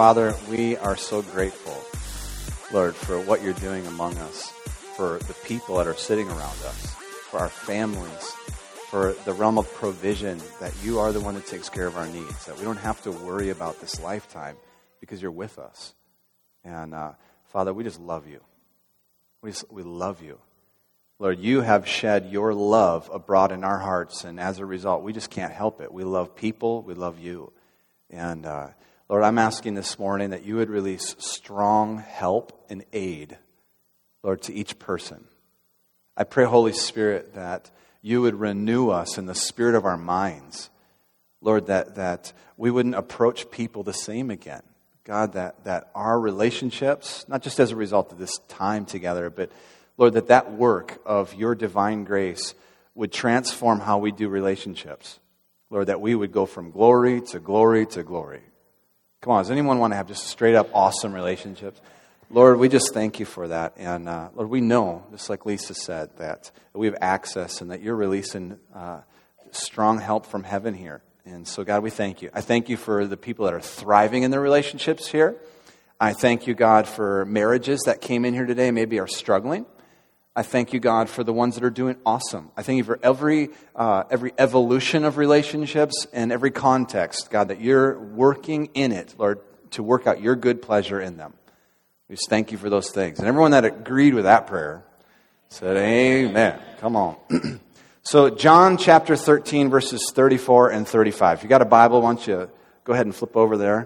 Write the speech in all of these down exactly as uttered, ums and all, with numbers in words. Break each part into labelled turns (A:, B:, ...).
A: Father, we are so grateful, Lord, for what you're doing among us, for the people that are sitting around us, for our families, for the realm of provision, that you are the one that takes care of our needs, that we don't have to worry about this lifetime because you're with us. And uh, Father, we just love you. We just, we love you. Lord, you have shed your love abroad in our hearts, and as a result, we just can't help it. We love people, we love you. And uh, Lord, I'm asking this morning that you would release strong help and aid, Lord, to each person. I pray, Holy Spirit, that you would renew us in the spirit of our minds. Lord, that, that we wouldn't approach people the same again. God, that, that our relationships, not just as a result of this time together, but Lord, that that work of your divine grace would transform how we do relationships. Lord, that we would go from glory to glory to glory. Come on, does anyone want to have just straight up awesome relationships? Lord, we just thank you for that. And uh, Lord, we know, just like Lisa said, that we have access and that you're releasing uh, strong help from heaven here. And so, God, we thank you. I thank you for the people that are thriving in their relationships here. I thank you, God, for marriages that came in here today, maybe are struggling. I thank you, God, for the ones that are doing awesome. I thank you for every uh, every evolution of relationships and every context, God, that you're working in it, Lord, to work out your good pleasure in them. We just thank you for those things. And everyone that agreed with that prayer said, amen. Come on. So John chapter thirteen, verses thirty-four and thirty-five. If you got a Bible, why don't you go ahead and flip over there.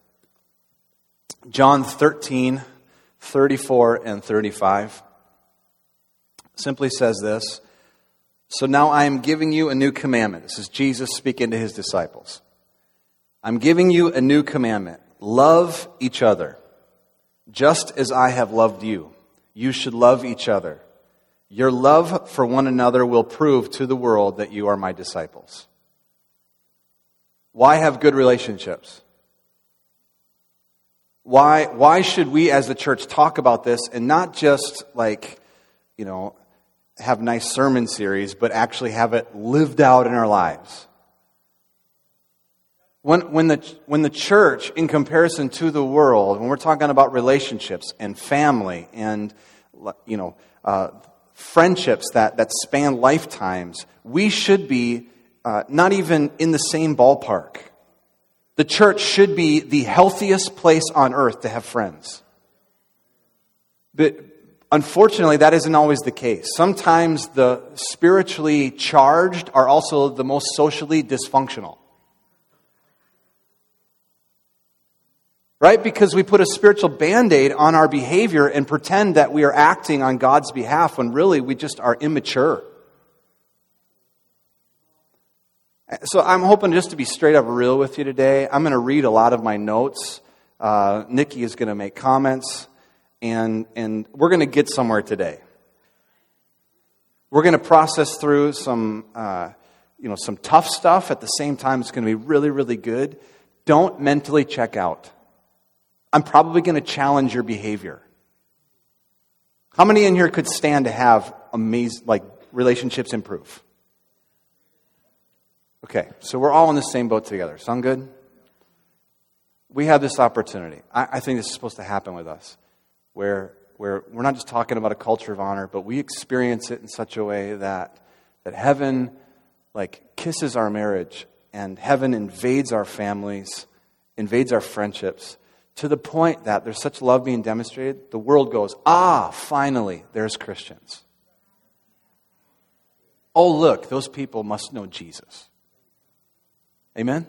A: John thirteen, thirty-four and thirty-five. Simply says this: so now I am giving you a new commandment. This is Jesus speaking to his disciples. I'm giving you a new commandment. Love each other. Just as I have loved you, you should love each other. Your love for one another will prove to the world that you are my disciples. Why have good relationships? Why, why should we as the church talk about this and not just like, you know, have nice sermon series, but actually have it lived out in our lives? When, when, the, when the church, in comparison to the world, when we're talking about relationships and family and, you know, uh, friendships that, that span lifetimes, we should be uh, not even in the same ballpark. The church should be the healthiest place on earth to have friends. But unfortunately, that isn't always the case. Sometimes the spiritually charged are also the most socially dysfunctional. Right? Because we put a spiritual Band-Aid on our behavior and pretend that we are acting on God's behalf when really we just are immature. So I'm hoping just to be straight up real with you today. I'm going to read a lot of my notes. Uh, Nikki is going to make comments. And, and we're going to get somewhere today. We're going to process through some, uh, you know, some tough stuff. At the same time, it's going to be really, really good. Don't mentally check out. I'm probably going to challenge your behavior. How many in here could stand to have amazing, like, relationships improve? Okay, so we're all in the same boat together. Sound good? We have this opportunity. I, I think this is supposed to happen with us, where where we're not just talking about a culture of honor, but we experience it in such a way that that heaven, like, kisses our marriage, and heaven invades our families, invades our friendships, to the point that there's such love being demonstrated, the world goes, ah, finally, there's Christians. Oh, look, those people must know Jesus. Amen?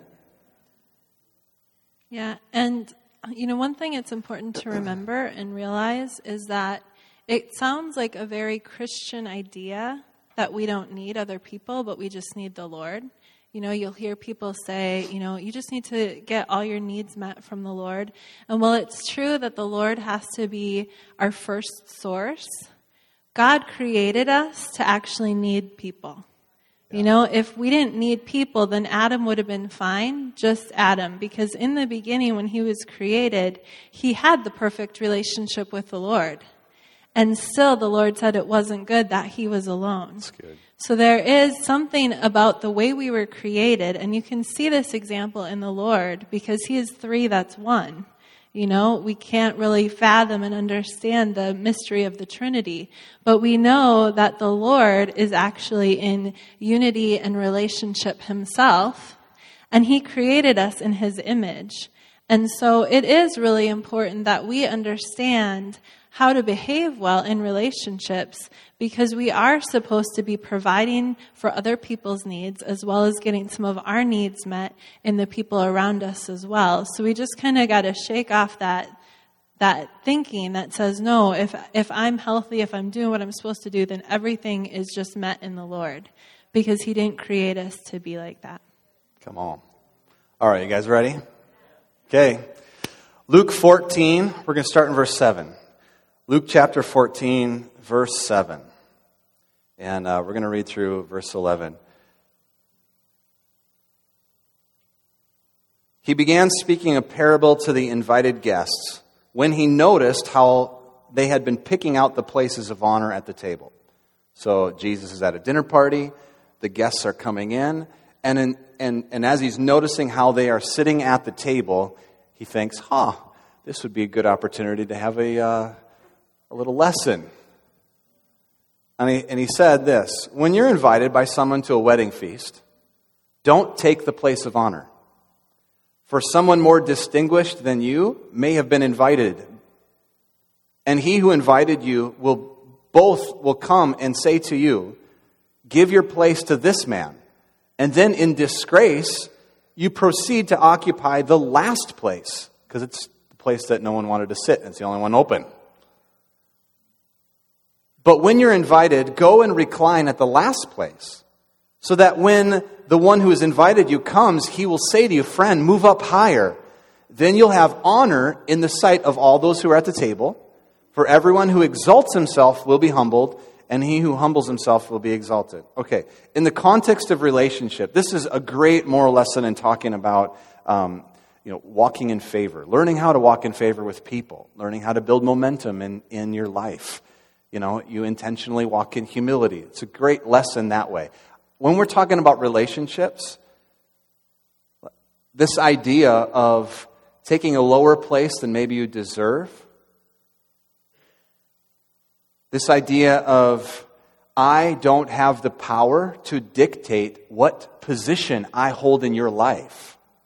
B: Yeah, and, you know, one thing it's important to remember and realize is that it sounds like a very Christian idea that we don't need other people, but we just need the Lord. You know, you'll hear people say, you know, you just need to get all your needs met from the Lord. And while it's true that the Lord has to be our first source, God created us to actually need people. Yeah. You know, if we didn't need people, then Adam would have been fine, just Adam. Because in the beginning, when he was created, he had the perfect relationship with the Lord. And still the Lord said it wasn't good that he was alone.
A: That's good.
B: So there is something about the way we were created, and you can see this example in the Lord, because he is three, that's one. You know, we can't really fathom and understand the mystery of the Trinity, but we know that the Lord is actually in unity and relationship himself, and he created us in his image. And so it is really important that we understand how to behave well in relationships, because we are supposed to be providing for other people's needs as well as getting some of our needs met in the people around us as well. So we just kind of got to shake off that that thinking that says, no, if if I'm healthy, if I'm doing what I'm supposed to do, then everything is just met in the Lord, because he didn't create us to be like that.
A: Come on. All right, you guys ready? Okay. Luke fourteen, we're going to start in verse seven. Luke chapter fourteen, verse seven. And uh, we're going to read through verse eleven. He began speaking a parable to the invited guests when he noticed how they had been picking out the places of honor at the table. So Jesus is at a dinner party, the guests are coming in, and in, and, and as he's noticing how they are sitting at the table, he thinks, huh, this would be a good opportunity to have a... Uh, A little lesson. And he, and he said this: when you're invited by someone to a wedding feast, don't take the place of honor. For someone more distinguished than you may have been invited. And he who invited you will both will come and say to you, give your place to this man. And then in disgrace, you proceed to occupy the last place, because it's the place that no one wanted to sit, and it's the only one open. But when you're invited, go and recline at the last place, so that when the one who has invited you comes, he will say to you, friend, move up higher. Then you'll have honor in the sight of all those who are at the table. For everyone who exalts himself will be humbled, and he who humbles himself will be exalted. Okay, in the context of relationship, this is a great moral lesson in talking about um, you know, walking in favor, learning how to walk in favor with people, learning how to build momentum in, in your life. You know, you intentionally walk in humility. It's a great lesson that way. When we're talking about relationships, this idea of taking a lower place than maybe you deserve, this idea of I don't have the power to dictate what position I hold in your life.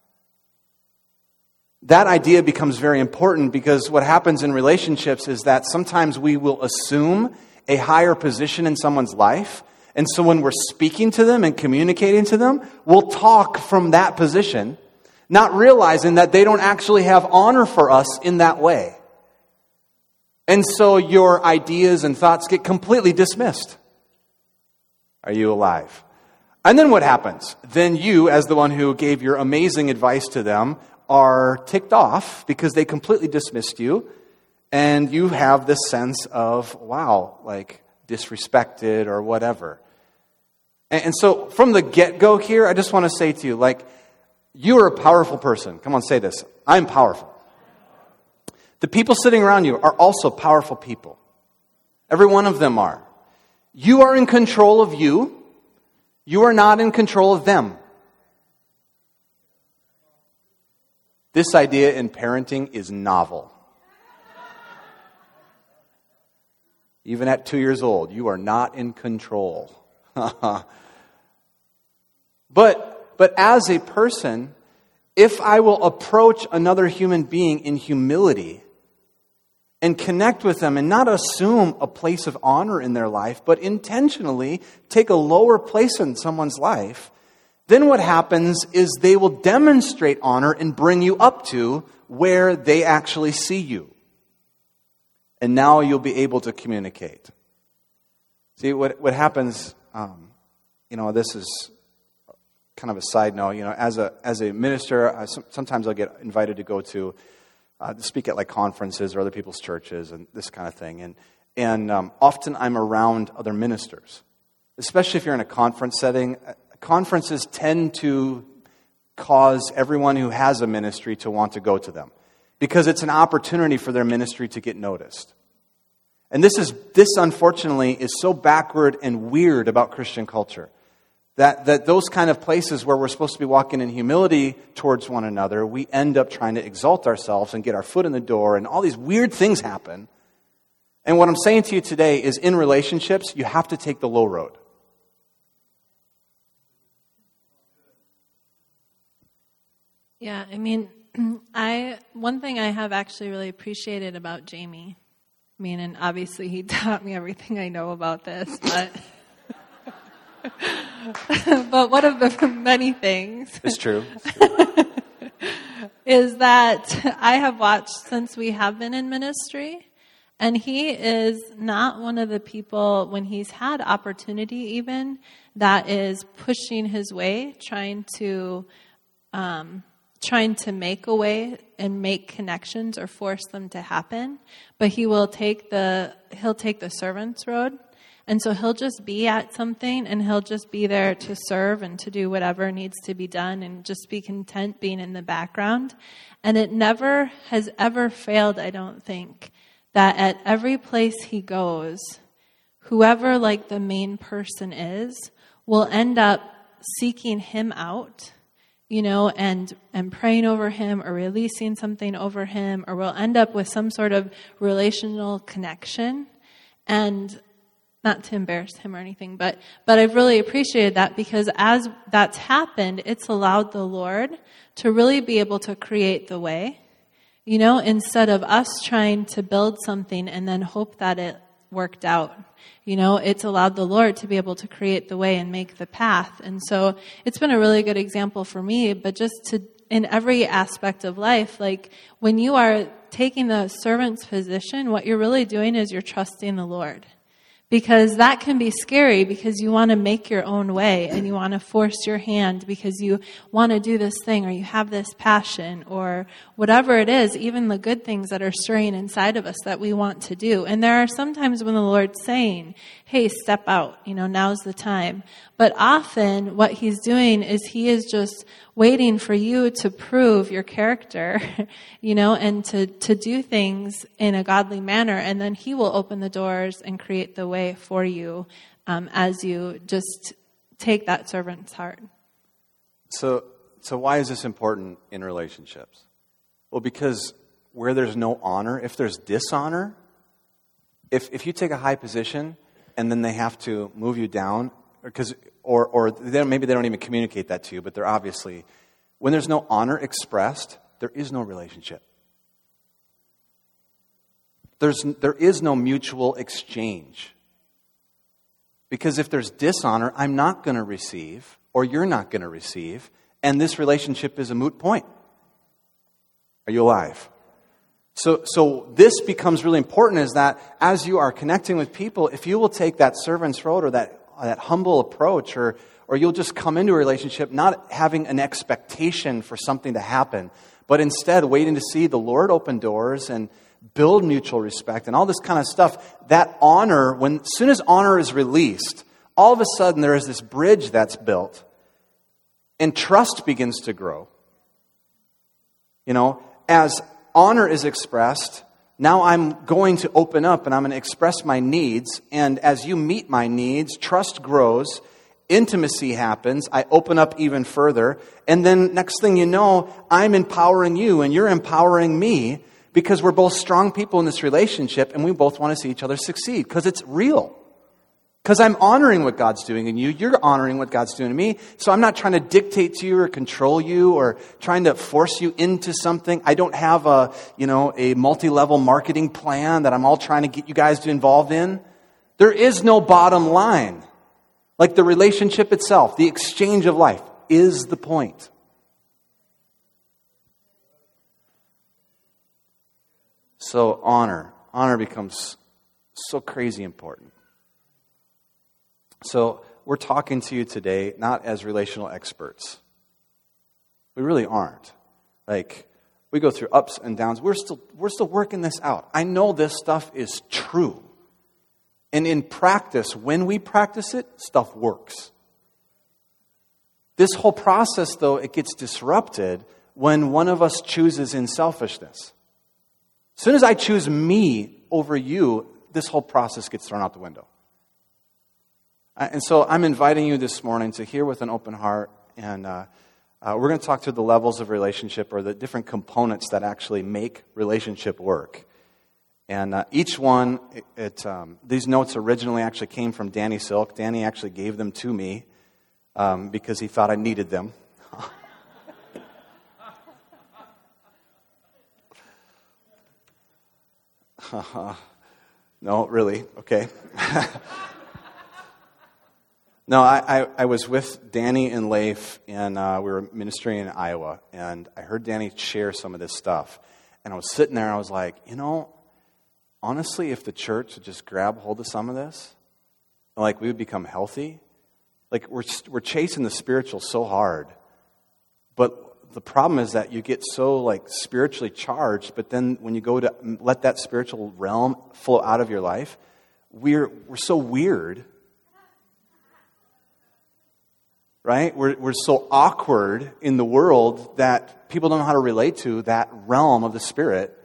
A: That idea becomes very important, because what happens in relationships is that sometimes we will assume a higher position in someone's life. And so when we're speaking to them and communicating to them, we'll talk from that position, not realizing that they don't actually have honor for us in that way. And so your ideas and thoughts get completely dismissed. Are you alive? And then what happens? Then you, as the one who gave your amazing advice to them, are ticked off because they completely dismissed you, and you have this sense of, wow, like disrespected or whatever. And, and so from the get-go here, I just want to say to you, like, you are a powerful person. Come on, say this. I'm powerful. The people sitting around you are also powerful people. Every one of them are. You are in control of you. You are not in control of them. This idea in parenting is novel. Even at two years old, you are not in control. but, but as a person, if I will approach another human being in humility and connect with them and not assume a place of honor in their life, but intentionally take a lower place in someone's life, then what happens is they will demonstrate honor and bring you up to where they actually see you. And now you'll be able to communicate. See, what what happens, um, you know, this is kind of a side note. You know, as a as a minister, I, sometimes I'll get invited to go to, uh, to speak at like conferences or other people's churches and this kind of thing. And, and um, often I'm around other ministers, especially if you're in a conference setting. Conferences tend to cause everyone who has a ministry to want to go to them, because it's an opportunity for their ministry to get noticed. And this is this unfortunately is so backward and weird about Christian culture. That, that those kind of places where we're supposed to be walking in humility towards one another, we end up trying to exalt ourselves and get our foot in the door, and all these weird things happen. And what I'm saying to you today is, in relationships, you have to take the low road.
B: Yeah, I mean, I one thing I have actually really appreciated about Jamie, I mean, and obviously he taught me everything I know about this, but... but one of the many things
A: it's true. It's true.
B: is that I have watched since we have been in ministry, and he is not one of the people, when he's had opportunity even, that is pushing his way, trying to um, trying to make a way and make connections or force them to happen. But he will take the he'll take the servant's road. And so he'll just be at something, and he'll just be there to serve and to do whatever needs to be done, and just be content being in the background. And it never has ever failed, I don't think, that at every place he goes, whoever like the main person is will end up seeking him out, you know, and, and praying over him or releasing something over him, or will end up with some sort of relational connection. And not to embarrass him or anything, but but I've really appreciated that, because as that's happened, it's allowed the Lord to really be able to create the way, you know, instead of us trying to build something and then hope that it worked out. You know, it's allowed the Lord to be able to create the way and make the path. And so it's been a really good example for me, but just to in every aspect of life, like when you are taking the servant's position, what you're really doing is you're trusting the Lord. Because that can be scary, because you want to make your own way and you want to force your hand because you want to do this thing, or you have this passion, or whatever it is, even the good things that are stirring inside of us that we want to do. And there are some times when the Lord's saying, hey, step out, you know, now's the time. But often what he's doing is he is just waiting for you to prove your character, you know, and to, to do things in a godly manner. And then he will open the doors and create the way for you um, as you just take that servant's heart.
A: So, so why is this important in relationships? Well, because where there's no honor, if there's dishonor, if if you take a high position and then they have to move you down, because or or they maybe they don't even communicate that to you, but they're obviously, when there's no honor expressed, there is no relationship. There's there is no mutual exchange. Because if there's dishonor, I'm not going to receive, or you're not going to receive, and this relationship is a moot point. Are you alive? So, so this becomes really important, is that as you are connecting with people, if you will take that servant's road, or that that humble approach, or or you'll just come into a relationship not having an expectation for something to happen, but instead waiting to see the Lord open doors and build mutual respect and all this kind of stuff. That honor, when as soon as honor is released, all of a sudden there is this bridge that's built, and trust begins to grow. You know, as honor is expressed, now I'm going to open up and I'm going to express my needs. And as you meet my needs, trust grows, intimacy happens, I open up even further. And then next thing you know, I'm empowering you and you're empowering me, because we're both strong people in this relationship and we both want to see each other succeed, because it's real. Because I'm honoring what God's doing in you. You're honoring what God's doing in me. So I'm not trying to dictate to you or control you or trying to force you into something. I don't have a, you know, a multi-level marketing plan that I'm all trying to get you guys to involved in. There is no bottom line. Like the relationship itself, the exchange of life is the point. So honor. Honor becomes so crazy important. So we're talking to you today not as relational experts. We really aren't. Like, we go through ups and downs. We're still we're still working this out. I know this stuff is true. And in practice, when we practice it, stuff works. This whole process, though, it gets disrupted when one of us chooses in selfishness. As soon as I choose me over you, this whole process gets thrown out the window. Uh, and so I'm inviting you this morning to hear with an open heart, and uh, uh, we're going to talk through the levels of relationship, or the different components that actually make relationship work. And uh, each one, it, it, um, these notes originally actually came from Danny Silk. Danny actually gave them to me um, because he thought I needed them. No, really? Okay. No, I, I, I was with Danny and Leif, and uh, we were ministering in Iowa, and I heard Danny share some of this stuff. And I was sitting there, and I was like, you know, honestly, if the church would just grab hold of some of this, like we would become healthy. Like we're we're chasing the spiritual so hard, but the problem is that you get so like spiritually charged, but then when you go to let that spiritual realm flow out of your life, we're we're so weird. Right? We're we're so awkward in the world that people don't know how to relate to that realm of the Spirit.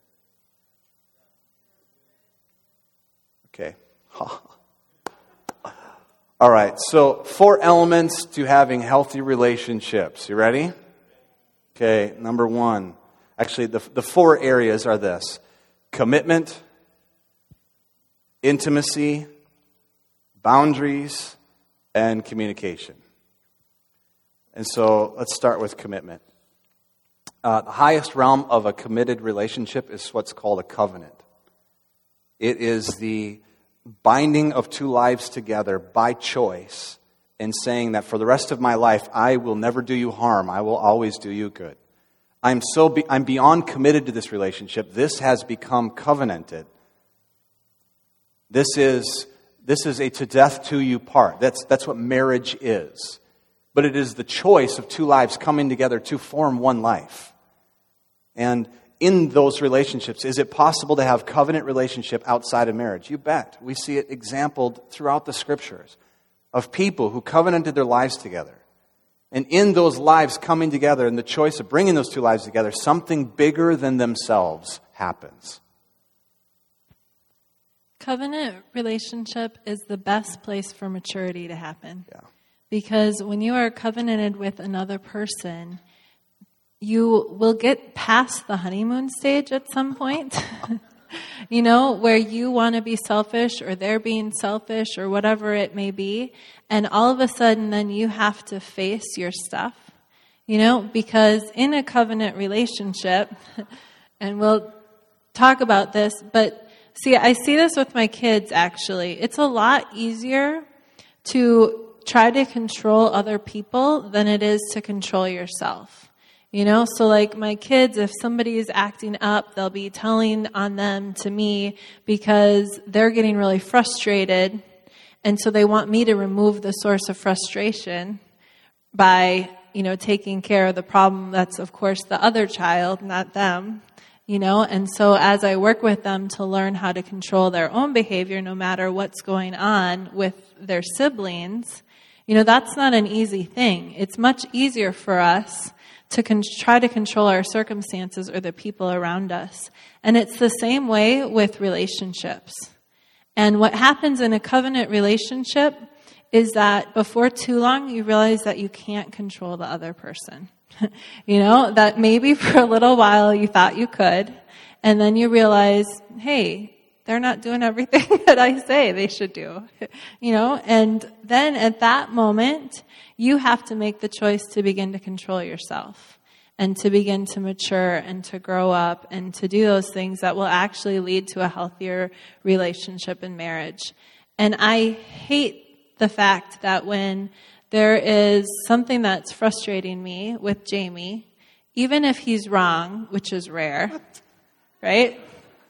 A: Okay. All right. So four elements to having healthy relationships. You ready? Okay. Number one. Actually, the the four areas are this: commitment, intimacy, boundaries, and communication. And so let's start with commitment. Uh, the highest realm of a committed relationship is what's called a covenant. It is the binding of two lives together by choice and saying that for the rest of my life, I will never do you harm. I will always do you good. I'm so be- I'm beyond committed to this relationship. This has become covenanted. This is this is a to death to you part. That's that's what marriage is. But it is the choice of two lives coming together to form one life. And in those relationships, is it possible to have covenant relationship outside of marriage? You bet. We see it exampled throughout the Scriptures of people who covenanted their lives together. And in those lives coming together and the choice of bringing those two lives together, something bigger than themselves happens.
B: Covenant relationship is the best place for maturity to happen.
A: Yeah.
B: Because when you are covenanted with another person, you will get past the honeymoon stage at some point, you know, where you want to be selfish or they're being selfish or whatever it may be. And all of a sudden, then you have to face your stuff, you know, because in a covenant relationship, and we'll talk about this, but see, I see this with my kids, actually. It's a lot easier to try to control other people than it is to control yourself. You know, so like my kids, if somebody is acting up, they'll be telling on them to me because they're getting really frustrated. And so they want me to remove the source of frustration by, you know, taking care of the problem that's, of course, the other child, not them. You know, and so as I work with them to learn how to control their own behavior, no matter what's going on with their siblings, you know, that's not an easy thing. It's much easier for us to con- try to control our circumstances or the people around us. And it's the same way with relationships. And what happens in a covenant relationship is that before too long, you realize that you can't control the other person. You know, that maybe for a little while you thought you could, and then you realize, hey, they're not doing everything that I say they should do, you know, and then at that moment, you have to make the choice to begin to control yourself and to begin to mature and to grow up and to do those things that will actually lead to a healthier relationship in marriage. And I hate the fact that when there is something that's frustrating me with Jamie, even if he's wrong, which is rare, right?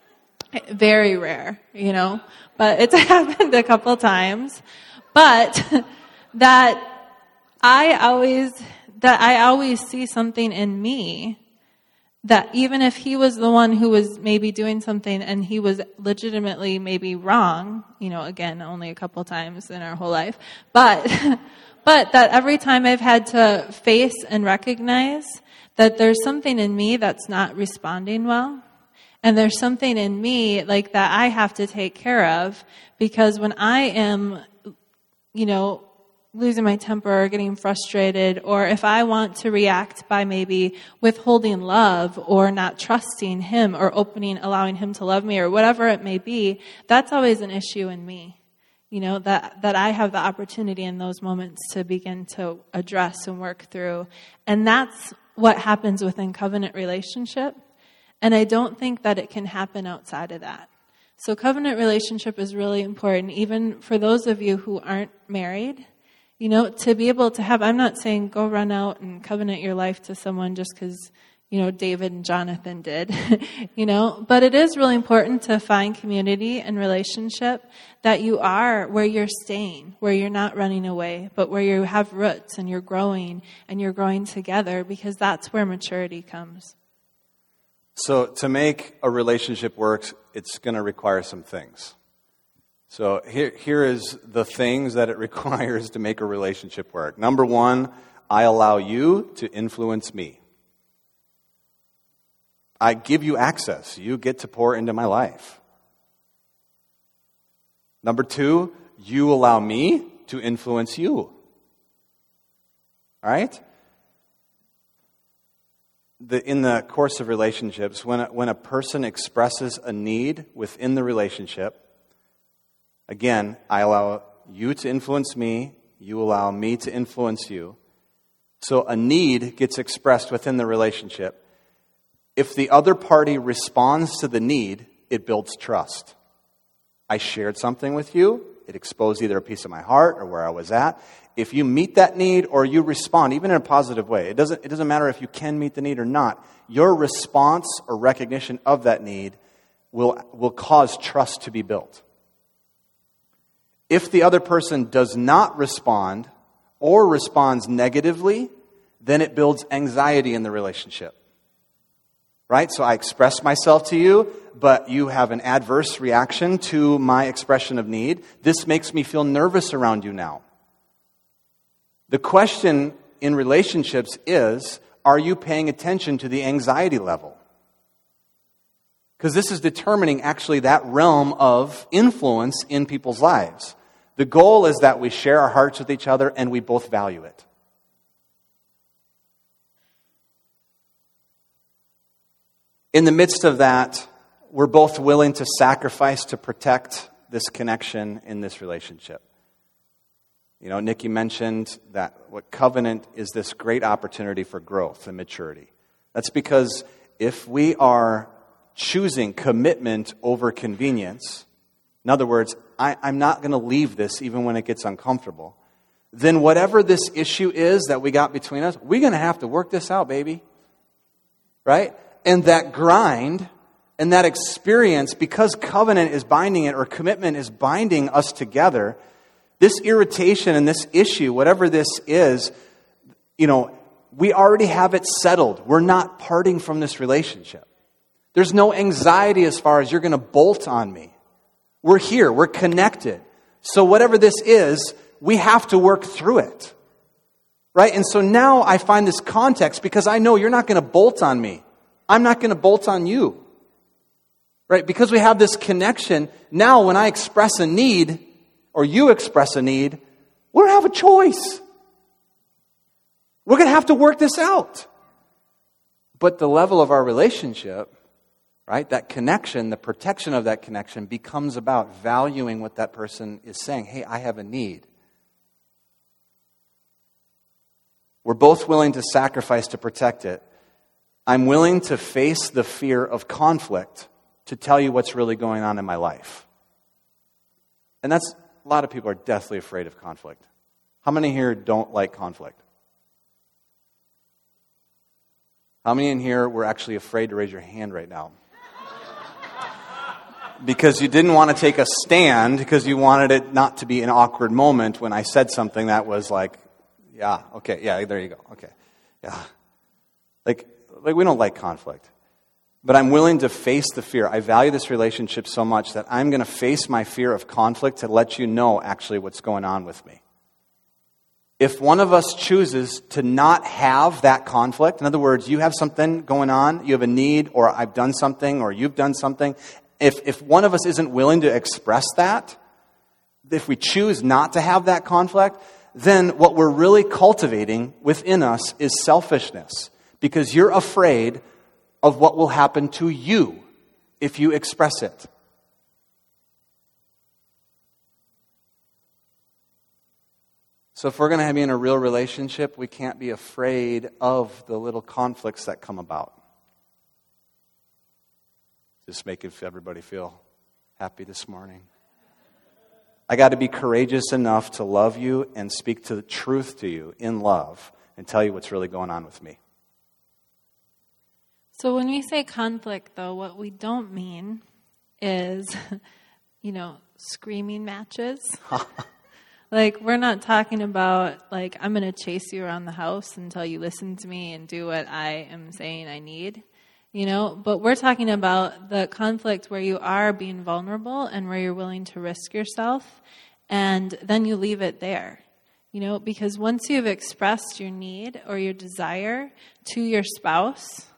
B: Very rare, you know, but it's happened a couple times. But that I always that I always see something in me that even if he was the one who was maybe doing something and he was legitimately maybe wrong, you know, again, only a couple times in our whole life, but but that every time I've had to face and recognize that there's something in me that's not responding well. And there's something in me like that I have to take care of, because when I am, you know, losing my temper or getting frustrated, or if I want to react by maybe withholding love or not trusting him or opening, allowing him to love me or whatever it may be, that's always an issue in me. You know, that, that I have the opportunity in those moments to begin to address and work through. And that's what happens within covenant relationship. And I don't think that it can happen outside of that. So covenant relationship is really important, even for those of you who aren't married. You know, to be able to have, I'm not saying go run out and covenant your life to someone just because, you know, David and Jonathan did, you know, but it is really important to find community and relationship that you are where you're staying, where you're not running away, but where you have roots and you're growing and you're growing together, because that's where maturity comes.
A: So to make a relationship work, it's going to require some things. So here, here is the things that it requires to make a relationship work. Number one, I allow you to influence me. I give you access. You get to pour into my life. Number two, you allow me to influence you. All right? The, in the course of relationships, when a, when a person expresses a need within the relationship, again, I allow you to influence me, you allow me to influence you. So a need gets expressed within the relationship. If the other party responds to the need, it builds trust. I shared something with you, it exposed either a piece of my heart or where I was at. If you meet that need or you respond, even in a positive way, it doesn't, it doesn't matter if you can meet the need or not, your response or recognition of that need will, will cause trust to be built. If the other person does not respond or responds negatively, then it builds anxiety in the relationship. Right? So I express myself to you, but you have an adverse reaction to my expression of need. This makes me feel nervous around you now. The question in relationships is, are you paying attention to the anxiety level? Because this is determining actually that realm of influence in people's lives. The goal is that we share our hearts with each other and we both value it. In the midst of that, we're both willing to sacrifice to protect this connection in this relationship. You know, Nikki mentioned that what covenant is this great opportunity for growth and maturity. That's because if we are choosing commitment over convenience, in other words, I, I'm not going to leave this even when it gets uncomfortable, then whatever this issue is that we got between us, we're going to have to work this out, baby. Right? And that grind and that experience, because covenant is binding it or commitment is binding us together, this irritation and this issue, whatever this is, you know, we already have it settled. We're not parting from this relationship. There's no anxiety as far as you're going to bolt on me. We're here. We're connected. So whatever this is, we have to work through it. Right? And so now I find this context because I know you're not going to bolt on me. I'm not going to bolt on you. Right? Because we have this connection, now when I express a need, or you express a need, we're going to have a choice. We're going to have to work this out. But the level of our relationship, right, that connection, the protection of that connection becomes about valuing what that person is saying. Hey, I have a need. We're both willing to sacrifice to protect it. I'm willing to face the fear of conflict to tell you what's really going on in my life. And that's, a lot of people are deathly afraid of conflict. How many here don't like conflict? How many in here were actually afraid to raise your hand right now? Because you didn't want to take a stand, because you wanted it not to be an awkward moment when I said something that was like, yeah, okay, yeah, there you go, okay, yeah. Like, like we don't like conflict. But I'm willing to face the fear. I value this relationship so much that I'm going to face my fear of conflict to let you know actually what's going on with me. If one of us chooses to not have that conflict, in other words, you have something going on, you have a need, or I've done something, or you've done something, if, if one of us isn't willing to express that, if we choose not to have that conflict, then what we're really cultivating within us is selfishness, because you're afraid of what will happen to you if you express it. So if we're going to be in a real relationship, we can't be afraid of the little conflicts that come about. Just making everybody feel happy this morning. I got to be courageous enough to love you and speak to the truth to you in love and tell you what's really going on with me.
B: So when we say conflict, though, what we don't mean is, you know, screaming matches. Like, we're not talking about, like, I'm going to chase you around the house until you listen to me and do what I am saying I need. You know, but we're talking about the conflict where you are being vulnerable and where you're willing to risk yourself, and then you leave it there. You know, because once you've expressed your need or your desire to your spouse,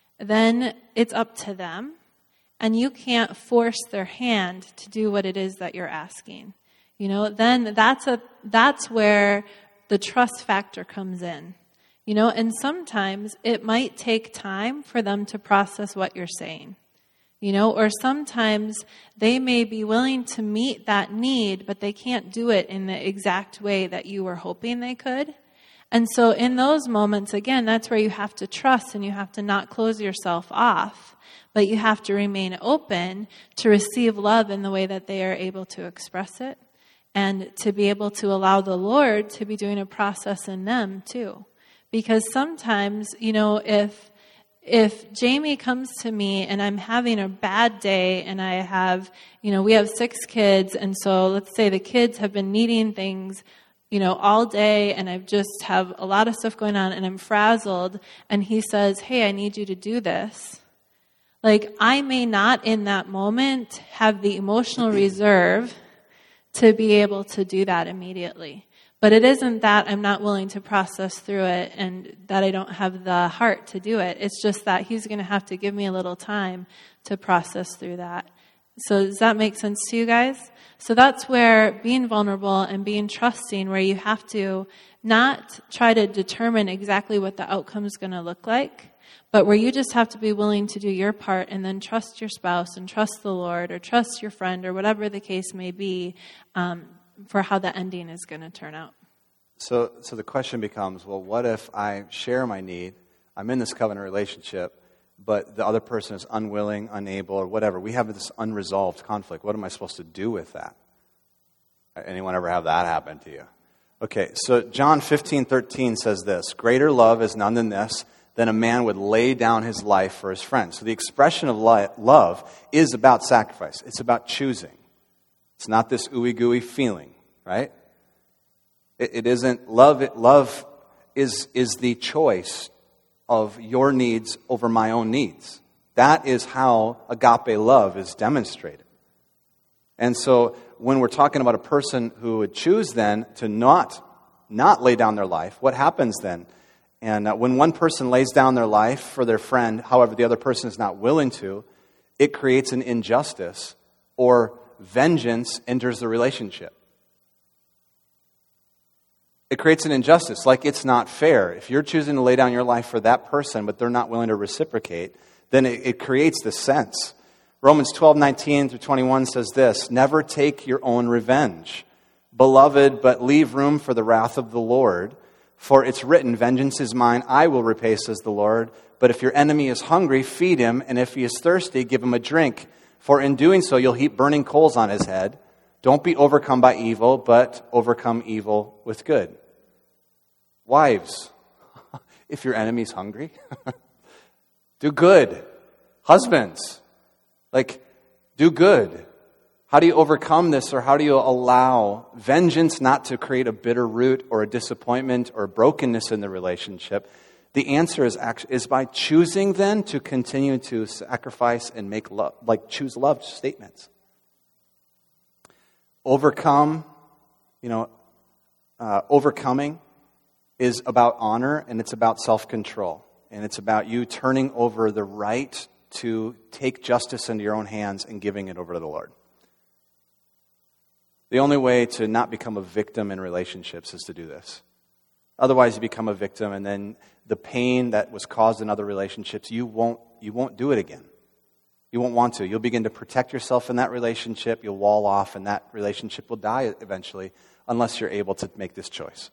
B: then it's up to them, and you can't force their hand to do what it is that you're asking. You know, then that's a that's where the trust factor comes in. You know, and sometimes it might take time for them to process what you're saying. You know, or sometimes they may be willing to meet that need, but they can't do it in the exact way that you were hoping they could. And so in those moments, again, that's where you have to trust and you have to not close yourself off, but you have to remain open to receive love in the way that they are able to express it, and to be able to allow the Lord to be doing a process in them too. Because sometimes, you know, if if Jamie comes to me and I'm having a bad day and I have, you know, we have six kids, and so let's say the kids have been needing things, you know, all day, and I just have a lot of stuff going on and I'm frazzled, and he says, hey, I need you to do this. Like, I may not in that moment have the emotional reserve to be able to do that immediately. But it isn't that I'm not willing to process through it and that I don't have the heart to do it. It's just that he's going to have to give me a little time to process through that. So does that make sense to you guys? So that's where being vulnerable and being trusting, where you have to not try to determine exactly what the outcome is going to look like, but where you just have to be willing to do your part and then trust your spouse and trust the Lord or trust your friend or whatever the case may be, um, for how the ending is going to turn out.
A: So so the question becomes, well, what if I share my need, I'm in this covenant relationship, but the other person is unwilling, unable, or whatever. We have this unresolved conflict. What am I supposed to do with that? Anyone ever have that happen to you? Okay, so John fifteen thirteen says this, greater love is none than this, than a man would lay down his life for his friends. So the expression of li- love is about sacrifice. It's about choosing. It's not this ooey-gooey feeling, right? It, it isn't, love It Love is, is the choice of your needs over my own needs. That is how agape love is demonstrated. And so when we're talking about a person who would choose then to not, not lay down their life, what happens then? And uh, when one person lays down their life for their friend, however the other person is not willing to, it creates an injustice, or vengeance enters the relationship. It creates an injustice, like it's not fair. If you're choosing to lay down your life for that person, but they're not willing to reciprocate, then it, it creates this sense. Romans twelve nineteen through twenty-one says this, never take your own revenge, beloved, but leave room for the wrath of the Lord. For it's written, vengeance is mine, I will repay, says the Lord. But if your enemy is hungry, feed him, and if he is thirsty, give him a drink. For in doing so, you'll heap burning coals on his head. Don't be overcome by evil, but overcome evil with good. Wives, if your enemy's hungry, do good. Husbands, like, do good. How do you overcome this, or how do you allow vengeance not to create a bitter root or a disappointment or brokenness in the relationship? The answer is actually, is by choosing then to continue to sacrifice and make love, like choose love statements. Overcome, you know, uh, overcoming is about honor, and it's about self-control. And it's about you turning over the right to take justice into your own hands and giving it over to the Lord. The only way to not become a victim in relationships is to do this. Otherwise, you become a victim, and then the pain that was caused in other relationships, you won't you won't do it again. You won't want to. You'll begin to protect yourself in that relationship. You'll wall off, and that relationship will die eventually unless you're able to make this choice.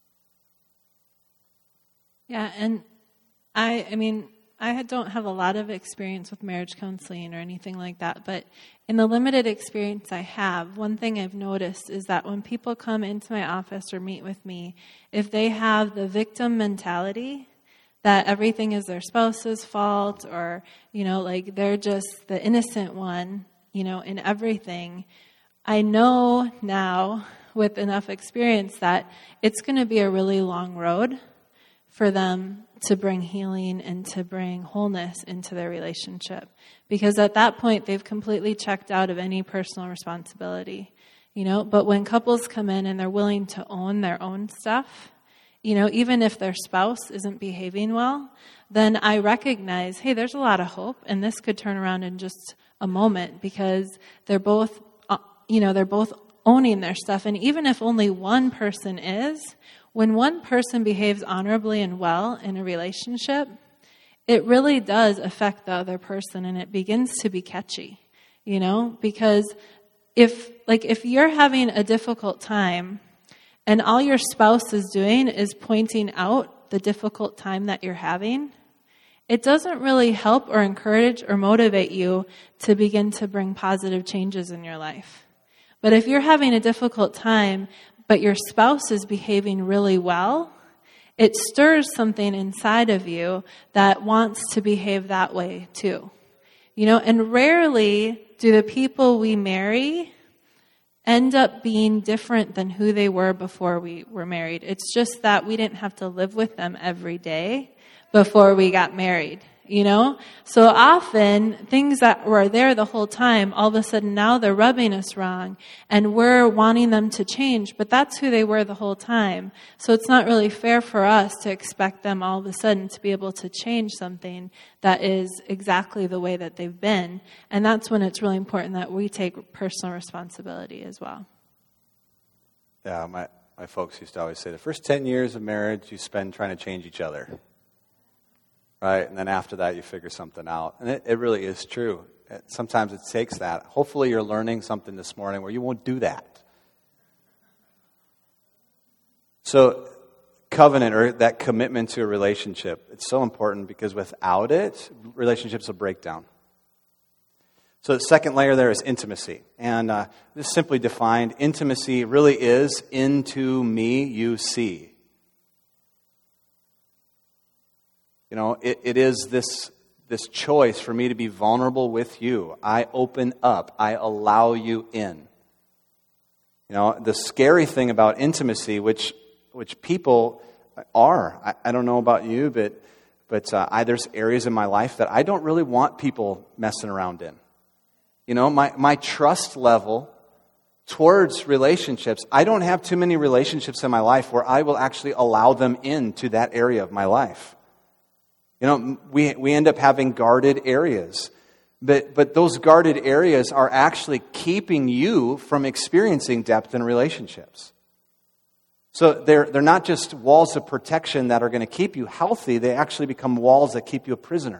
B: Yeah, and I, I mean, I don't have a lot of experience with marriage counseling or anything like that, but in the limited experience I have, one thing I've noticed is that when people come into my office or meet with me, if they have the victim mentality, that everything is their spouse's fault, or, you know, like they're just the innocent one, you know, in everything, I know now with enough experience that it's going to be a really long road for them to bring healing and to bring wholeness into their relationship. Because at that point, they've completely checked out of any personal responsibility, you know. But when couples come in and they're willing to own their own stuff, you know, even if their spouse isn't behaving well, then I recognize, hey, there's a lot of hope, and this could turn around in just a moment because they're both, uh, you know, they're both owning their stuff. And even if only one person is, when one person behaves honorably and well in a relationship, it really does affect the other person, and it begins to be catchy, you know, because if, like, if you're having a difficult time and all your spouse is doing is pointing out the difficult time that you're having, it doesn't really help or encourage or motivate you to begin to bring positive changes in your life. But if you're having a difficult time, but your spouse is behaving really well, it stirs something inside of you that wants to behave that way too. You know, and rarely do the people we marry end up being different than who they were before we were married. It's just that we didn't have to live with them every day before we got married, you know? So often, things that were there the whole time, all of a sudden now they're rubbing us wrong, and we're wanting them to change, but that's who they were the whole time. So it's not really fair for us to expect them all of a sudden to be able to change something that is exactly the way that they've been. And that's when it's really important that we take personal responsibility as well.
A: Yeah, my, my folks used to always say the first ten years of marriage you spend trying to change each other. Right, and then after that, you figure something out. And it, it really is true. It, sometimes it takes that. Hopefully you're learning something this morning where you won't do that. So covenant, or that commitment to a relationship, it's so important because without it, relationships will break down. So the second layer there is intimacy. And uh, this is simply defined. Intimacy really is into me you see. You know, it, it is this this choice for me to be vulnerable with you. I open up. I allow you in. You know, the scary thing about intimacy, which which people are, I, I don't know about you, but but uh, I, there's areas in my life that I don't really want people messing around in. You know, my, my trust level towards relationships, I don't have too many relationships in my life where I will actually allow them into that area of my life. You know, we we end up having guarded areas. But but those guarded areas are actually keeping you from experiencing depth in relationships. So they're they're not just walls of protection that are going to keep you healthy, they actually become walls that keep you a prisoner.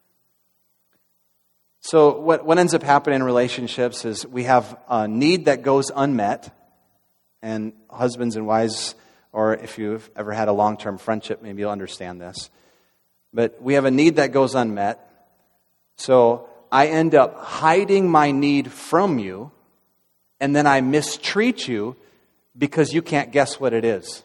A: So what, what ends up happening in relationships is we have a need that goes unmet, and husbands and wives, or if you've ever had a long-term friendship, maybe you'll understand this. But we have a need that goes unmet. So I end up hiding my need from you, and then I mistreat you because you can't guess what it is.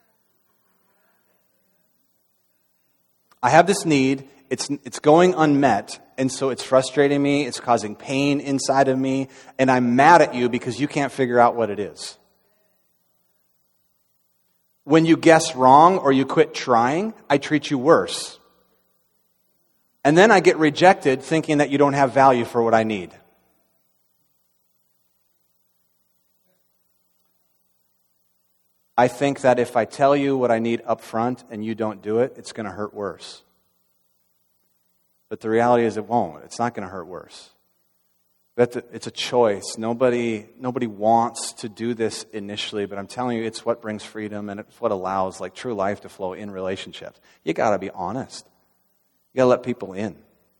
A: I have this need, it's it's going unmet, and so it's frustrating me, it's causing pain inside of me, and I'm mad at you because you can't figure out what it is. When you guess wrong or you quit trying, I treat you worse. And then I get rejected thinking that you don't have value for what I need. I think that if I tell you what I need up front and you don't do it, it's going to hurt worse. But the reality is it won't. It's not going to hurt worse. That's a, it's a choice. Nobody, nobody wants to do this initially, but I'm telling you, it's what brings freedom and it's what allows like true life to flow in relationships. You got to be honest. You got to let people in.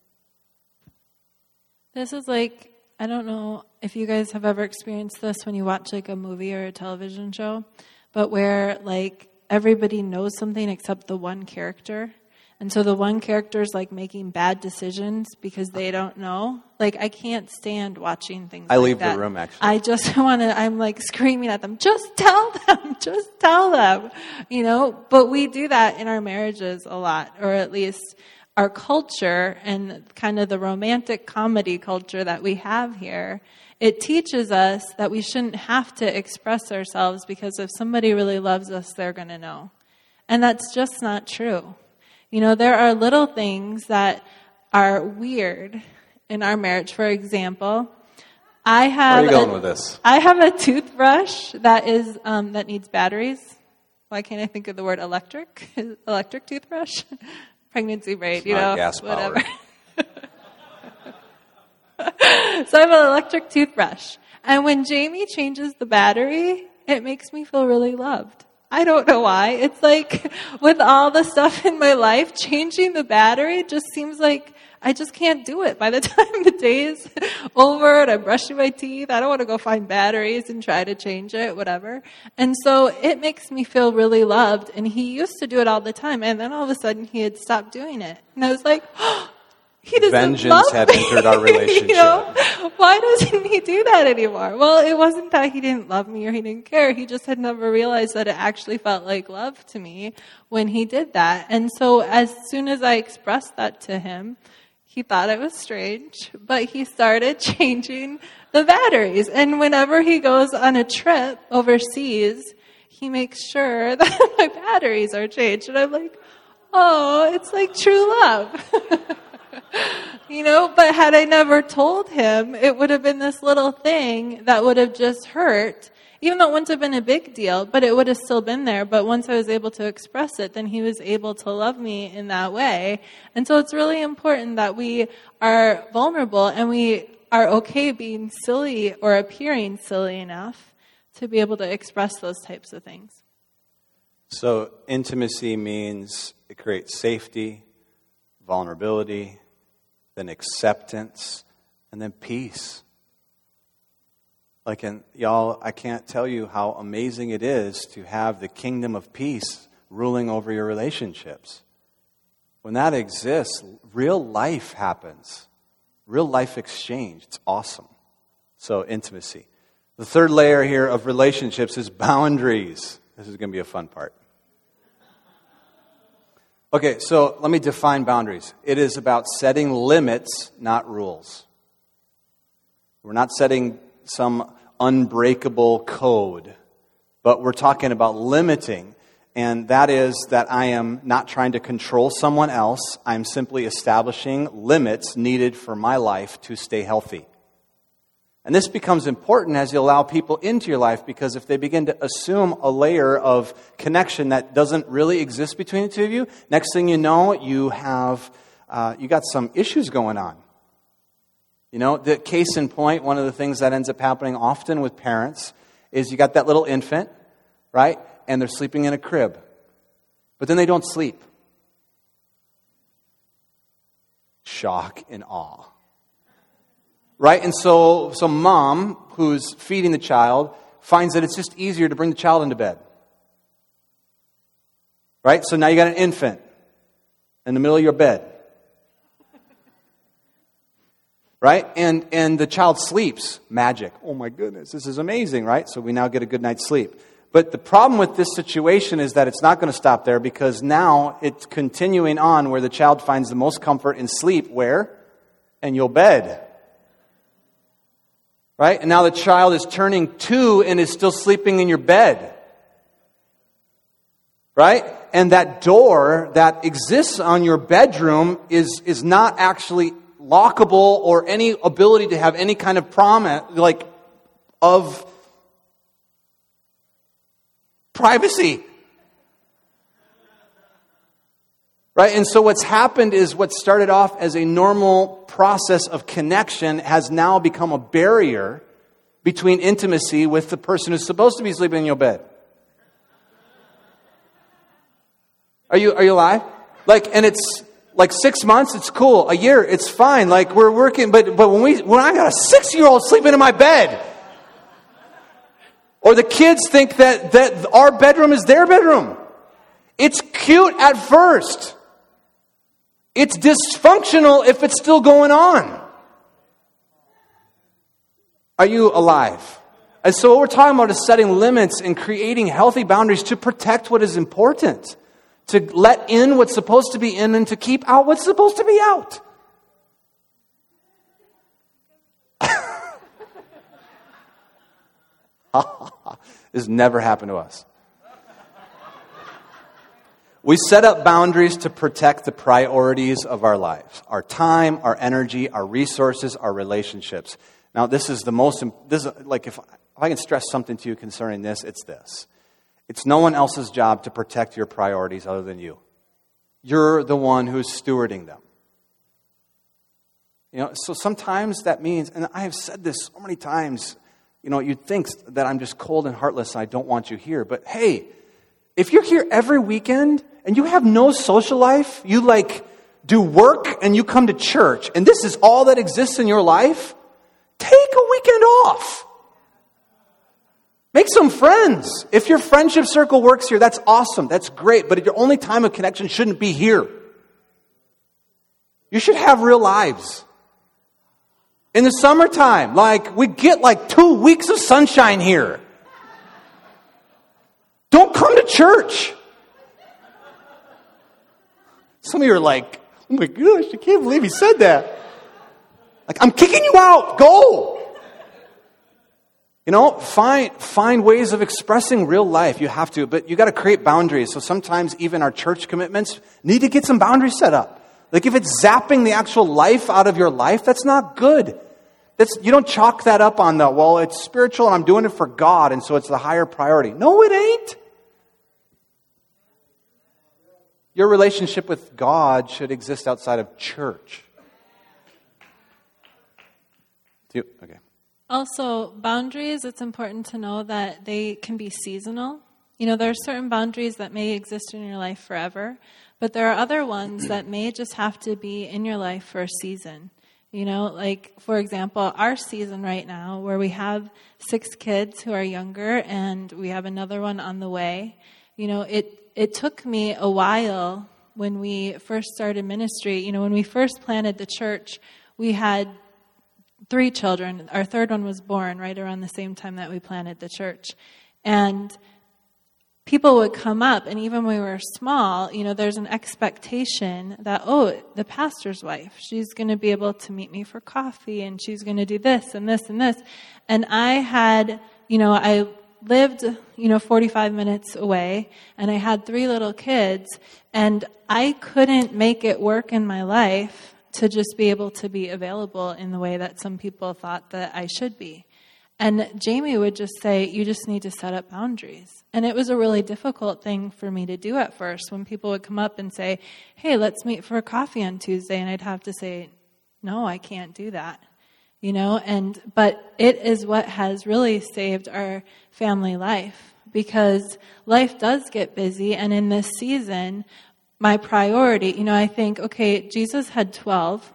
B: This is like, I don't know if you guys have ever experienced this when you watch like a movie or a television show, but where like everybody knows something except the one character. And so the one character is like making bad decisions because they don't know. Like, I can't stand watching things
A: I
B: like
A: leave
B: that.
A: the room, actually.
B: I just want to, I'm like screaming at them, just tell them, just tell them, you know? But we do that in our marriages a lot, or at least our culture and kind of the romantic comedy culture that we have here. It teaches us that we shouldn't have to express ourselves because if somebody really loves us, they're going to know. And that's just not true. You know, there are little things that are weird in our marriage. For example, I have
A: Where are you going
B: a,
A: with this?
B: I have a toothbrush that is um, that needs batteries. Why can't I think of the word electric? Electric toothbrush, pregnancy braid.
A: It's
B: you
A: not
B: know,
A: gas
B: whatever.
A: powered.
B: So I have an electric toothbrush, and when Jamie changes the battery, it makes me feel really loved. I don't know why. It's like with all the stuff in my life, changing the battery just seems like I just can't do it. By the time the day is over and I'm brushing my teeth, I don't want to go find batteries and try to change it, whatever. And so it makes me feel really loved. And he used to do it all the time. And then all of a sudden he had stopped doing it. And I was like, oh, he doesn't
A: Vengeance
B: love
A: had
B: me.
A: entered our relationship.
B: You know? Why doesn't he do that anymore? Well, it wasn't that he didn't love me or he didn't care. He just had never realized that it actually felt like love to me when he did that. And so as soon as I expressed that to him, he thought it was strange, but he started changing the batteries. And whenever he goes on a trip overseas, he makes sure that my batteries are changed. And I'm like, oh, it's like true love. You know, but had I never told him, it would have been this little thing that would have just hurt, even though it wouldn't have been a big deal, but it would have still been there. But once I was able to express it, then he was able to love me in that way. And so it's really important that we are vulnerable and we are okay being silly or appearing silly enough to be able to express those types of things.
A: So intimacy means it creates safety, vulnerability, then acceptance, and then peace. Like, and y'all, I can't tell you how amazing it is to have the kingdom of peace ruling over your relationships. When that exists, real life happens. Real life exchange. It's awesome. So, intimacy. The third layer here of relationships is boundaries. This is going to be a fun part. Okay, so let me define boundaries. It is about setting limits, not rules. We're not setting some unbreakable code, but we're talking about limiting, and that is that I am not trying to control someone else. I'm simply establishing limits needed for my life to stay healthy. And this becomes important as you allow people into your life, because if they begin to assume a layer of connection that doesn't really exist between the two of you, next thing you know, you have uh, you got some issues going on. You know, the case in point, one of the things that ends up happening often with parents is you got that little infant, right? And they're sleeping in a crib. But then they don't sleep. Shock and awe. Right? And so, so mom, who's feeding the child, finds that it's just easier to bring the child into bed. Right? So now you got an infant in the middle of your bed. Right? And and the child sleeps. Magic. Oh my goodness, this is amazing, right? So we now get a good night's sleep. But the problem with this situation is that it's not going to stop there, because now it's continuing on where the child finds the most comfort in sleep. Where? In your bed. Right? And now the child is turning two and is still sleeping in your bed. Right? And that door that exists on your bedroom is, is not actually lockable or any ability to have any kind of promise, like, of privacy. Right? And so what's happened is what started off as a normal process of connection has now become a barrier between intimacy with the person who's supposed to be sleeping in your bed. Are you, are you alive? Like, and it's like six months, it's cool. A year, it's fine. Like, we're working, but, but when we, when I got a six-year-old sleeping in my bed, or the kids think that, that our bedroom is their bedroom. It's cute at first. It's dysfunctional if it's still going on. Are you alive? And so what we're talking about is setting limits and creating healthy boundaries to protect what is important. To let in what's supposed to be in and to keep out what's supposed to be out. This never happened to us. We set up boundaries to protect the priorities of our lives. Our time, our energy, our resources, our relationships. Now, this is the most, this is like if, if I can stress something to you concerning this, it's this. It's no one else's job to protect your priorities other than you. You're the one who's stewarding them. You know, so sometimes that means, and I have said this so many times, you know, you'd think that I'm just cold and heartless and I don't want you here. But hey, if you're here every weekend and you have no social life, you like do work and you come to church, and this is all that exists in your life, take a weekend off. Make some friends. If your friendship circle works here, that's awesome. That's great. But your only time of connection shouldn't be here. You should have real lives. In the summertime, like, we get like two weeks of sunshine here. Don't come to church. Some of you are like, oh my gosh, I can't believe he said that. Like, I'm kicking you out. Go. You know, find find ways of expressing real life. You have to, but you got to create boundaries. So sometimes even our church commitments need to get some boundaries set up. Like if it's zapping the actual life out of your life, that's not good. That's, you don't chalk that up on the, well, it's spiritual and I'm doing it for God, and so it's the higher priority. No, it ain't. Your relationship with God should exist outside of church. Do you, okay.
B: Also, boundaries, it's important to know that they can be seasonal. You know, there are certain boundaries that may exist in your life forever, but there are other ones that may just have to be in your life for a season. You know, like, for example, our season right now, where we have six kids who are younger and we have another one on the way. You know, it, it took me a while when we first started ministry. You know, when we first planted the church, we had three children. Our third one was born right around the same time that we planted the church. And people would come up, and even when we were small, you know, there's an expectation that, oh, the pastor's wife, she's going to be able to meet me for coffee, and she's going to do this and this and this. And I had, you know, I lived, you know, forty-five minutes away, and I had three little kids, and I couldn't make it work in my life to just be able to be available in the way that some people thought that I should be. And Jamie would just say, you just need to set up boundaries. And it was a really difficult thing for me to do at first when people would come up and say, hey, let's meet for a coffee on Tuesday. And I'd have to say, no, I can't do that. You know, and but it is what has really saved our family life, because life does get busy. And in this season, my priority, you know, I think, okay, Jesus had twelve.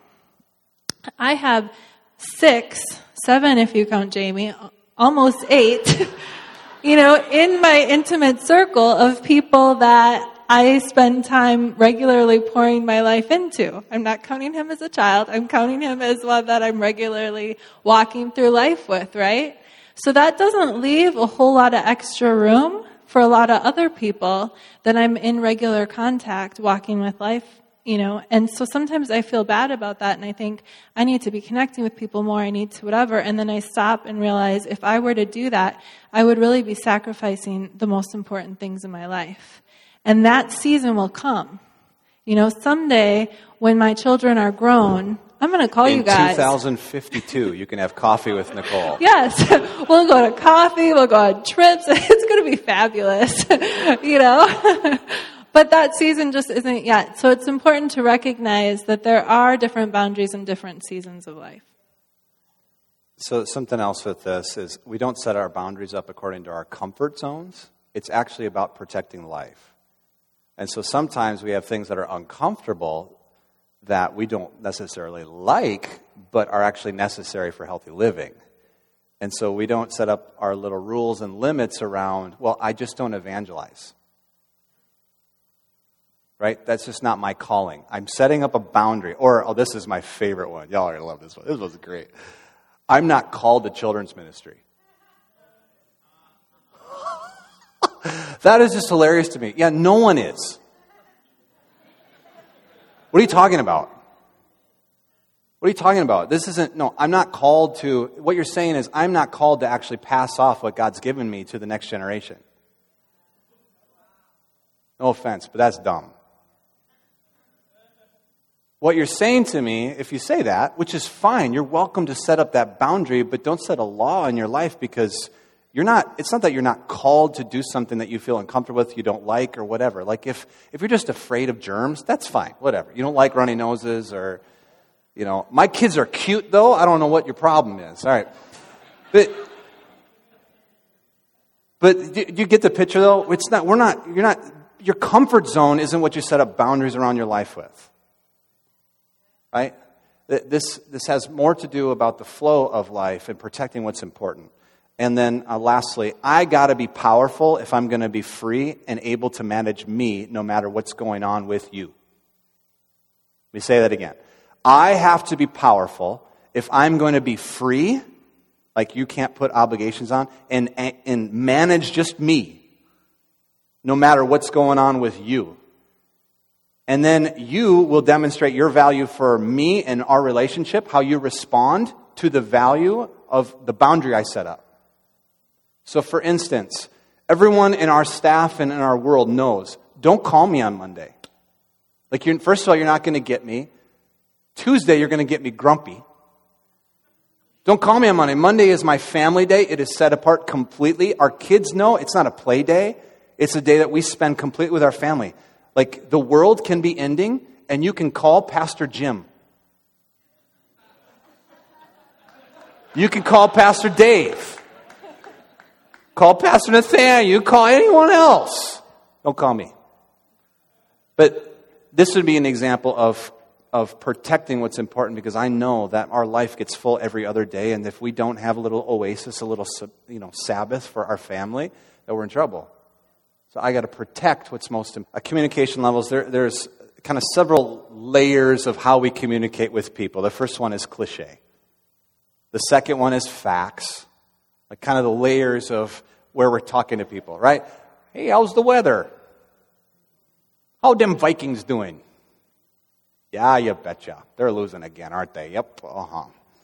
B: I have six, seven if you count Jamie, almost eight, you know, in my intimate circle of people that I spend time regularly pouring my life into. I'm not counting him as a child. I'm counting him as one that I'm regularly walking through life with, right? So that doesn't leave a whole lot of extra room for a lot of other people that I'm in regular contact walking with life, you know. And so sometimes I feel bad about that, and I think I need to be connecting with people more, I need to whatever. And then I stop and realize if I were to do that, I would really be sacrificing the most important things in my life. And that season will come. You know, someday when my children are grown, I'm going to call
A: in
B: you guys.
A: In two thousand fifty-two, you can have coffee with Nicole.
B: Yes. We'll go to coffee. We'll go on trips. It's going to be fabulous, you know. But that season just isn't yet. So it's important to recognize that there are different boundaries in different seasons of life.
A: So something else with this is we don't set our boundaries up according to our comfort zones. It's actually about protecting life. And so sometimes we have things that are uncomfortable that we don't necessarily like, but are actually necessary for healthy living. And so we don't set up our little rules and limits around, well, I just don't evangelize. Right? That's just not my calling. I'm setting up a boundary. Or, oh, this is my favorite one. Y'all already love this one. This was great. I'm not called to children's ministry. That is just hilarious to me. Yeah, no one is. What are you talking about? What are you talking about? This isn't, no, I'm not called to, what you're saying is I'm not called to actually pass off what God's given me to the next generation. No offense, but that's dumb. What you're saying to me, if you say that, which is fine, you're welcome to set up that boundary, but don't set a law in your life because you're not, it's not that you're not called to do something that you feel uncomfortable with, you don't like, or whatever. Like if, if you're just afraid of germs, that's fine, whatever. You don't like runny noses or, you know, my kids are cute though, I don't know what your problem is. All right. But, but do you get the picture though? It's not, we're not, you're not, your comfort zone isn't what you set up boundaries around your life with. Right? This this has more to do about the flow of life and protecting what's important. And then uh, lastly, I got to be powerful if I'm going to be free and able to manage me no matter what's going on with you. Let me say that again. I have to be powerful if I'm going to be free, like you can't put obligations on, and, and manage just me no matter what's going on with you. And then you will demonstrate your value for me and our relationship, how you respond to the value of the boundary I set up. So for instance, everyone in our staff and in our world knows, don't call me on Monday. Like, you're, first of all, you're not going to get me. Tuesday, you're going to get me grumpy. Don't call me on Monday. Monday is my family day. It is set apart completely. Our kids know it's not a play day. It's a day that we spend completely with our family. Like, the world can be ending, and you can call Pastor Jim. You can call Pastor Dave. Call Pastor Nathaniel. You call anyone else. Don't call me. But this would be an example of, of protecting what's important, because I know that our life gets full every other day, and if we don't have a little oasis, a little you know Sabbath for our family, that we're in trouble. So I got to protect what's most important. Communication levels, there, there's kind of several layers of how we communicate with people. The first one is cliche. The second one is facts. Like kind of the layers of where we're talking to people, right? Hey, how's the weather? How them Vikings doing? Yeah, you betcha. They're losing again, aren't they? Yep, uh-huh.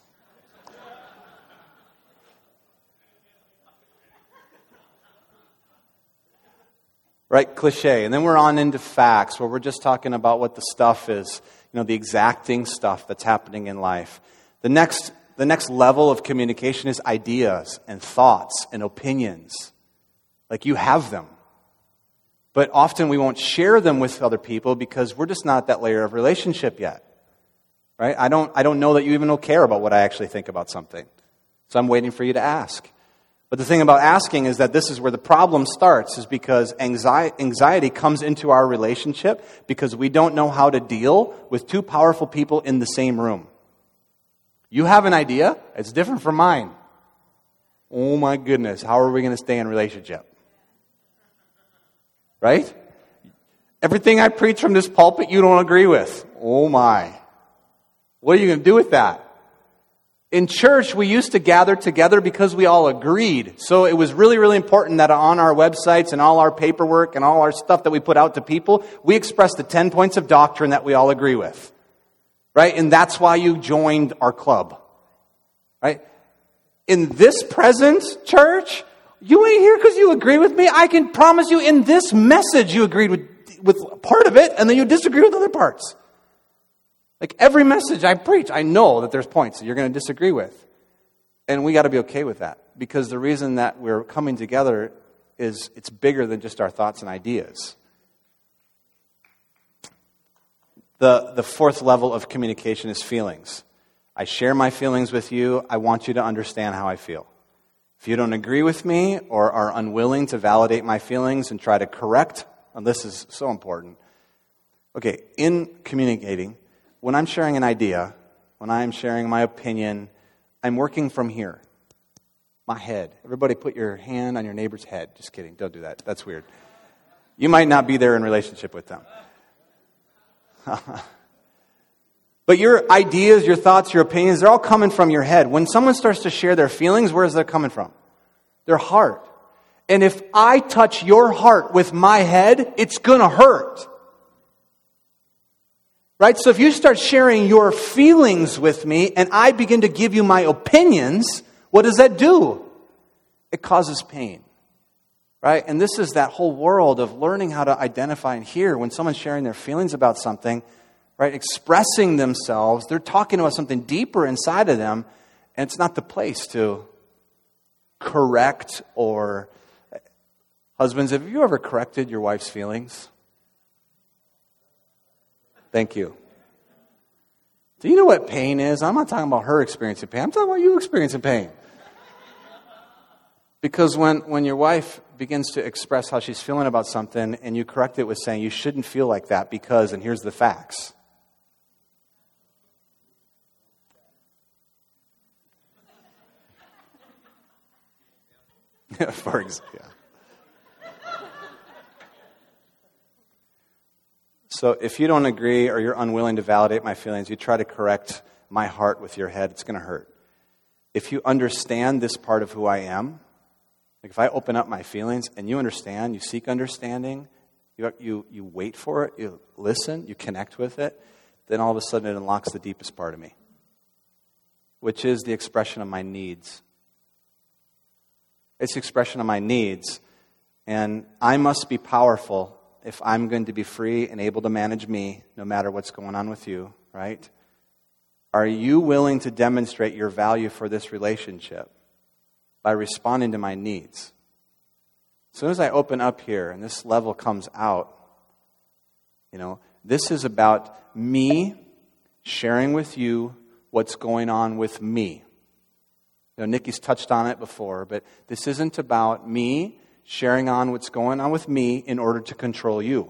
A: Right, cliche. And then we're on into facts, where we're just talking about what the stuff is, you know, the exacting stuff that's happening in life. The next, the next level of communication is ideas and thoughts and opinions. Like, you have them. But often we won't share them with other people because we're just not at that layer of relationship yet. Right? I don't, I don't know that you even care about what I actually think about something. So I'm waiting for you to ask. But the thing about asking is that this is where the problem starts, is because anxiety, anxiety comes into our relationship because we don't know how to deal with two powerful people in the same room. You have an idea, it's different from mine. Oh my goodness, how are we going to stay in relationship? Right? Everything I preach from this pulpit you don't agree with. Oh my. What are you going to do with that? In church, we used to gather together because we all agreed. So it was really, really important that on our websites and all our paperwork and all our stuff that we put out to people, we expressed the ten points of doctrine that we all agree with. Right? And that's why you joined our club. Right? In this present church, you ain't here because you agree with me. I can promise you in this message you agreed with, with part of it, and then you disagree with other parts. Like every message I preach, I know that there's points that you're going to disagree with. And we got to be okay with that. Because the reason that we're coming together is it's bigger than just our thoughts and ideas. The, the fourth level of communication is feelings. I share my feelings with you. I want you to understand how I feel. If you don't agree with me or are unwilling to validate my feelings and try to correct, and this is so important. Okay, in communicating, when I'm sharing an idea, when I'm sharing my opinion, I'm working from here. My head. Everybody put your hand on your neighbor's head. Just kidding. Don't do that. That's weird. You might not be there in relationship with them. But your ideas, your thoughts, your opinions, they're all coming from your head. When someone starts to share their feelings, where is that coming from? Their heart. And if I touch your heart with my head, it's going to hurt. Right? So if you start sharing your feelings with me and I begin to give you my opinions, what does that do? It causes pain. Right? And this is that whole world of learning how to identify and hear when someone's sharing their feelings about something, right? Expressing themselves, they're talking about something deeper inside of them, and it's not the place to correct or... Husbands, have you ever corrected your wife's feelings? Thank you. Do you know what pain is? I'm not talking about her experiencing pain. I'm talking about you experiencing pain. Because when, when your wife begins to express how she's feeling about something and you correct it with saying, you shouldn't feel like that because, and here's the facts. For example, yeah. So if you don't agree or you're unwilling to validate my feelings, you try to correct my heart with your head, it's going to hurt. If you understand this part of who I am, like if I open up my feelings and you understand, you seek understanding, you, you, you wait for it, you listen, you connect with it, then all of a sudden it unlocks the deepest part of me, which is the expression of my needs. It's the expression of my needs, and I must be powerful if I'm going to be free and able to manage me, no matter what's going on with you, right? Are you willing to demonstrate your value for this relationship by responding to my needs? As soon as I open up here and this level comes out, you know, this is about me sharing with you what's going on with me. You know, Nikki's touched on it before, but this isn't about me sharing on what's going on with me in order to control you.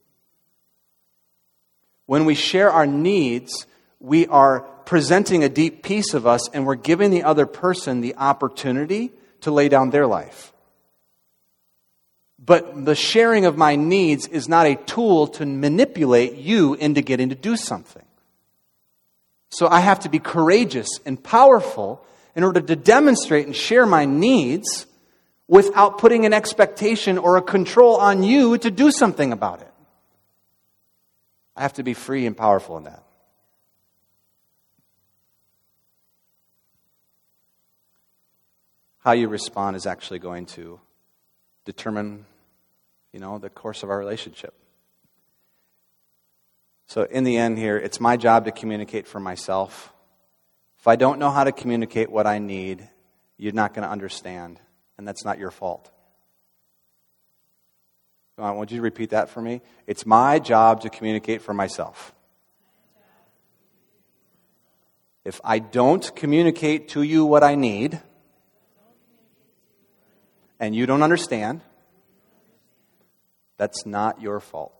A: When we share our needs, we are presenting a deep piece of us and we're giving the other person the opportunity to lay down their life. But the sharing of my needs is not a tool to manipulate you into getting to do something. So I have to be courageous and powerful in order to demonstrate and share my needs without putting an expectation or a control on you to do something about it. I have to be free and powerful in that. How you respond is actually going to determine, you know, the course of our relationship. So in the end here, it's my job to communicate for myself. If I don't know how to communicate what I need, you're not going to understand. And that's not your fault. I want you to repeat that for me. It's my job to communicate for myself. If I don't communicate to you what I need, and you don't understand, that's not your fault.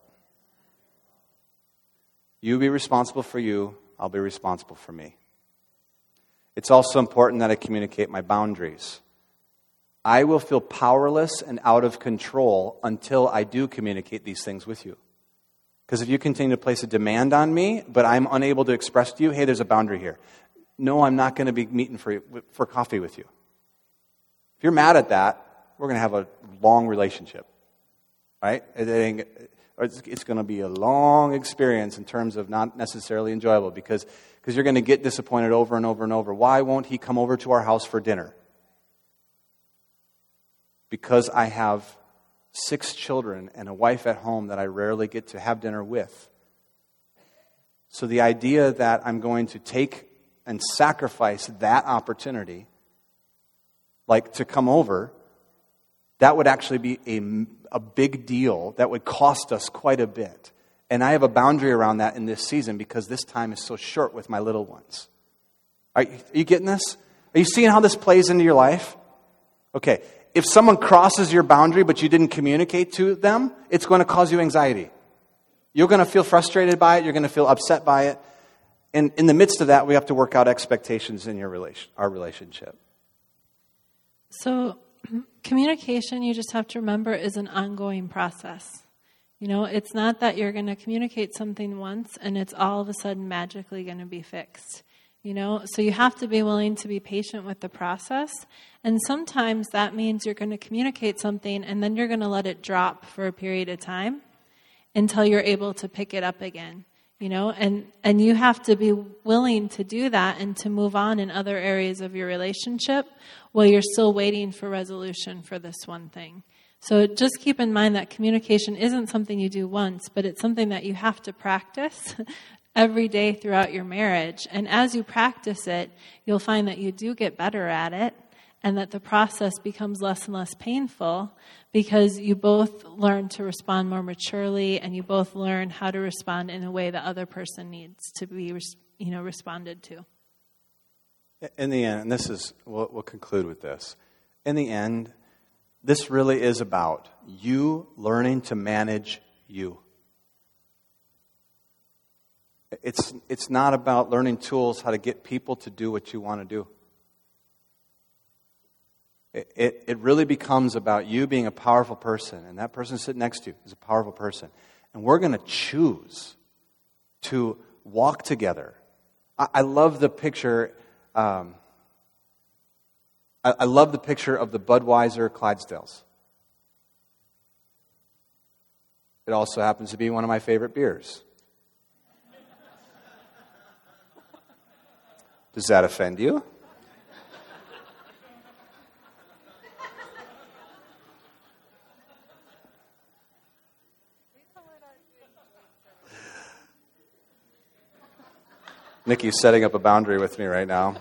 A: You be responsible for you, I'll be responsible for me. It's also important that I communicate my boundaries. I will feel powerless and out of control until I do communicate these things with you. Because if you continue to place a demand on me, but I'm unable to express to you, hey, there's a boundary here. No, I'm not going to be meeting for, for coffee with you. If you're mad at that, we're going to have a long relationship. Right? It's going to be a long experience in terms of not necessarily enjoyable because, because you're going to get disappointed over and over and over. Why won't he come over to our house for dinner? Because I have six children and a wife at home that I rarely get to have dinner with. So the idea that I'm going to take and sacrifice that opportunity, like to come over, that would actually be a, a big deal. That would cost us quite a bit. And I have a boundary around that in this season because this time is so short with my little ones. Are you, are you getting this? Are you seeing how this plays into your life? Okay, if someone crosses your boundary but you didn't communicate to them, it's going to cause you anxiety. You're going to feel frustrated by it. You're going to feel upset by it. And in the midst of that, we have to work out expectations in your relation, our relationship.
B: So communication, you just have to remember, is an ongoing process. You know, it's not that you're going to communicate something once and it's all of a sudden magically going to be fixed. You know, so you have to be willing to be patient with the process. And sometimes that means you're going to communicate something and then you're going to let it drop for a period of time until you're able to pick it up again. You know, and, and you have to be willing to do that and to move on in other areas of your relationship while you're still waiting for resolution for this one thing. So just keep in mind that communication isn't something you do once, but it's something that you have to practice every day throughout your marriage. And as you practice it, you'll find that you do get better at it and that the process becomes less and less painful because you both learn to respond more maturely and you both learn how to respond in a way the other person needs to be, you know, responded to.
A: In the end, and this is, we'll, we'll conclude with this. In the end, this really is about you learning to manage you. It's, it's not about learning tools how to get people to do what you want to do. It, it, it really becomes about you being a powerful person, and that person sitting next to you is a powerful person. And we're going to choose to walk together. I, I love the picture. Um, I, I love the picture of the Budweiser Clydesdales. It also happens to be one of my favorite beers. Does that offend you? Nikki's setting up a boundary with me right now.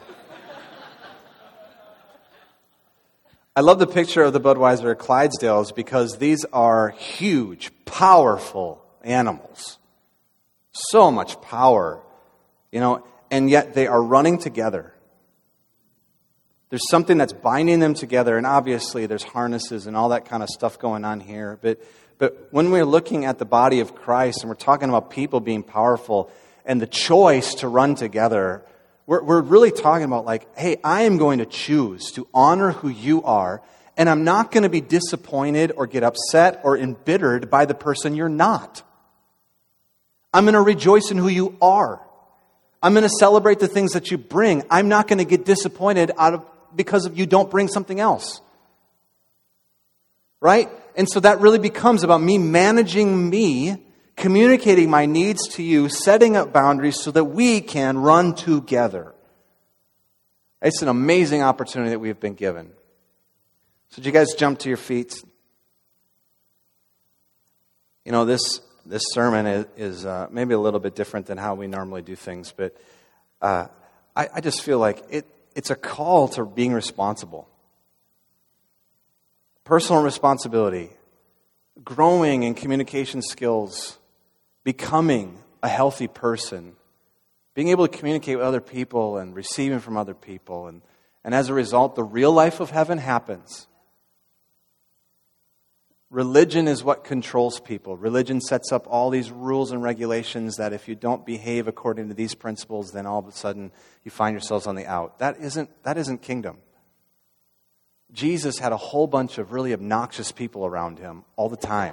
A: I love the picture of the Budweiser Clydesdales because these are huge, powerful animals. So much power, you know, and yet they are running together. There's something that's binding them together, and obviously there's harnesses and all that kind of stuff going on here. But but when we're looking at the body of Christ and we're talking about people being powerful and the choice to run together, we're, we're really talking about like, hey, I am going to choose to honor who you are, and I'm not going to be disappointed or get upset or embittered by the person you're not. I'm going to rejoice in who you are. I'm going to celebrate the things that you bring. I'm not going to get disappointed out of because of you don't bring something else. Right? And so that really becomes about me managing me, communicating my needs to you, setting up boundaries so that we can run together. It's an amazing opportunity that we've been given. So did you guys jump to your feet? You know, this this sermon is, is uh, maybe a little bit different than how we normally do things, but uh, I, I just feel like it it's a call to being responsible. Personal responsibility, growing in communication skills, becoming a healthy person, being able to communicate with other people and receiving from other people. And, and as a result, the real life of heaven happens. Religion is what controls people. Religion sets up all these rules and regulations that if you don't behave according to these principles, then all of a sudden you find yourselves on the out. That isn't, that isn't kingdom. Jesus had a whole bunch of really obnoxious people around him all the time.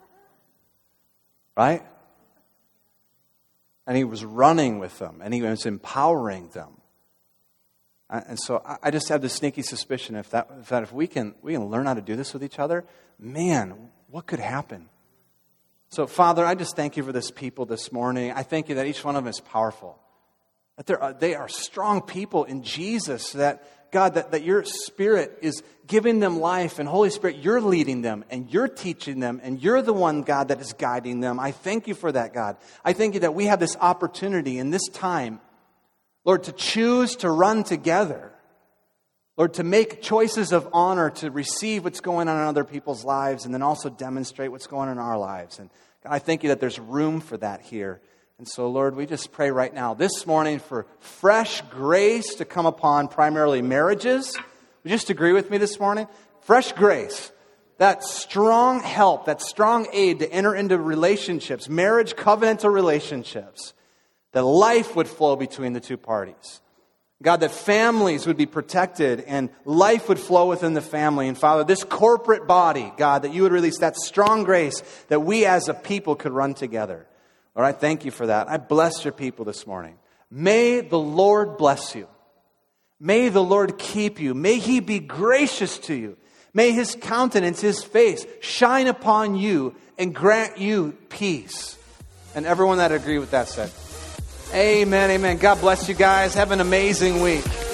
A: Right? And he was running with them, and he was empowering them. And so I just have this sneaky suspicion if that, if that if we can we can learn how to do this with each other, man, what could happen? So, Father, I just thank you for this people this morning. I thank you that each one of them is powerful. That they are, they are strong people in Jesus. That, God, that, that your Spirit is giving them life. And Holy Spirit, you're leading them and you're teaching them. And you're the one, God, that is guiding them. I thank you for that, God. I thank you that we have this opportunity in this time, Lord, to choose to run together. Lord, to make choices of honor, to receive what's going on in other people's lives, and then also demonstrate what's going on in our lives. And God, I thank you that there's room for that here. And so, Lord, we just pray right now, this morning, for fresh grace to come upon primarily marriages. Would you just agree with me this morning? Fresh grace. That strong help, that strong aid to enter into relationships, marriage, covenantal relationships. That life would flow between the two parties. God, that families would be protected and life would flow within the family. And Father, this corporate body, God, that you would release that strong grace that we as a people could run together. Lord, I thank you for that. I bless your people this morning. May the Lord bless you. May the Lord keep you. May he be gracious to you. May his countenance, his face, shine upon you and grant you peace. And everyone that agree with that said, amen, amen. God bless you guys. Have an amazing week.